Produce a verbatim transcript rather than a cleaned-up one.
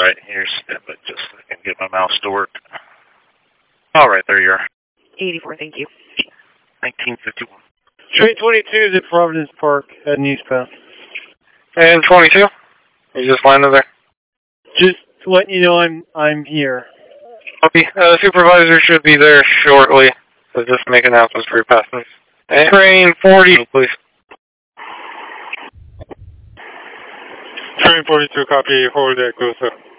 Alright, here's step it just so I can get my mouse to work. Alright, there you are. eighty-four, thank you. nineteen fifty-one. Train twenty-two is at Providence Park, heading eastbound. And twenty-two? You just landed there? Just letting you know I'm I'm here. Copy. Uh, supervisor should be there shortly, so just make announcements for your passengers. And train forty, please. Train forty-two, copy, forward that goes up.